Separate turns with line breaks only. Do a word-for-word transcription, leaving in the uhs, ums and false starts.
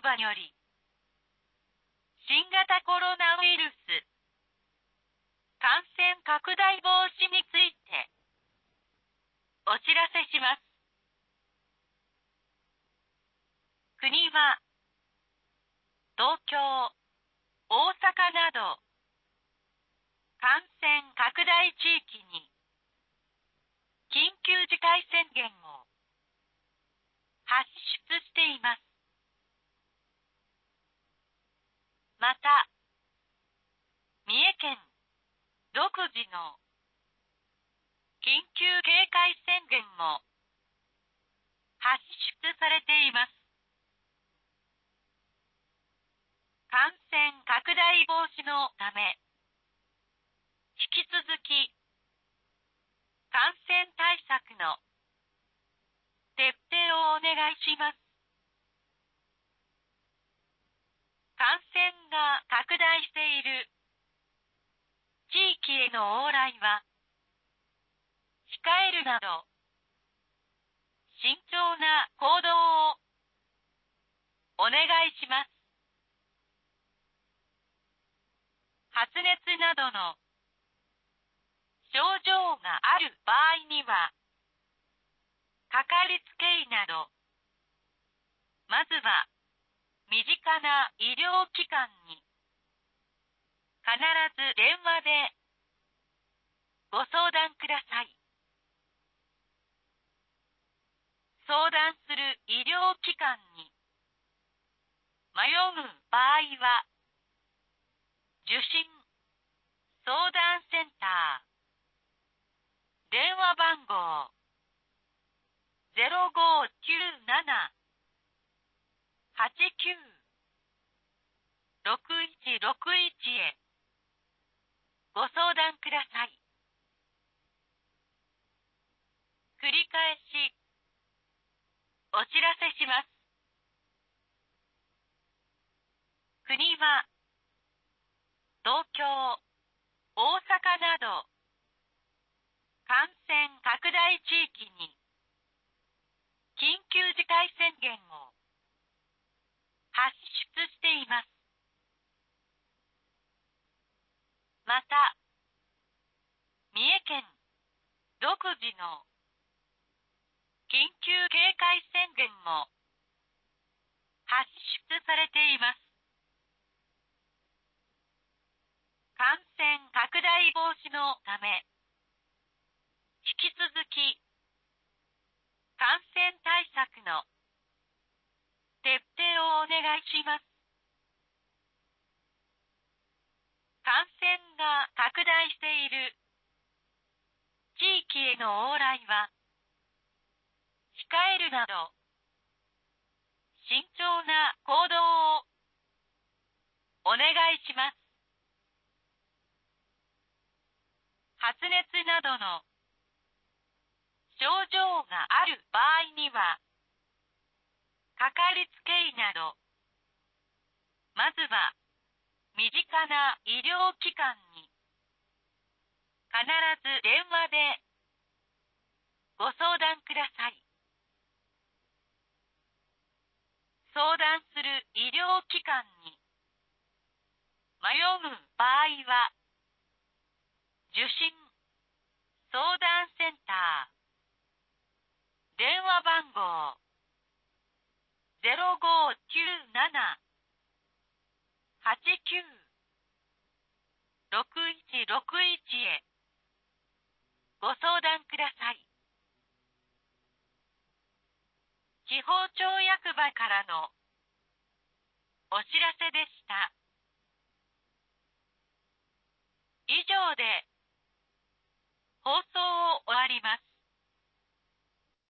場により新型コロナウイルス感染拡大防止についてお知らせします。国は東京、大阪など感染拡大地域に緊急事態宣言を発出しています。また、三重県独自の緊急警戒宣言も発出されています。感染拡大防止のため、引き続き感染対策の徹底をお願いします。感染が拡大している地域への往来は控えるなど慎重な行動をお願いします。発熱などの症状がある場合には、かかりつけ医など、まずは身近な医療機関に必ず電話でご相談ください。相談する医療機関に迷う場合は、受診相談センター電話番号 ゼロごきゅうなな はちきゅう ろくいちろくいち へご相談ください。繰り返しお知らせします。国は東京、大阪など感染拡大地域に緊急事態宣言を発出しています。また、三重県独自の緊急警戒宣言も発出されています。感染拡大防止のため、引き続き感染対策の徹底をお願いします。感染が拡大している地域への往来は控えるなど慎重な行動をお願いします。発熱などの症状がある場合には、かかりつけ医など、まずは身近な医療機関に必ず電話でご相談ください。相談する医療機関に迷う場合は、受診相談センター電話番号 ゼロごきゅうなな はちきゅう ろくいちろくいち へご相談ください。地方庁役場からのお知らせでした。以上で放送を終わります。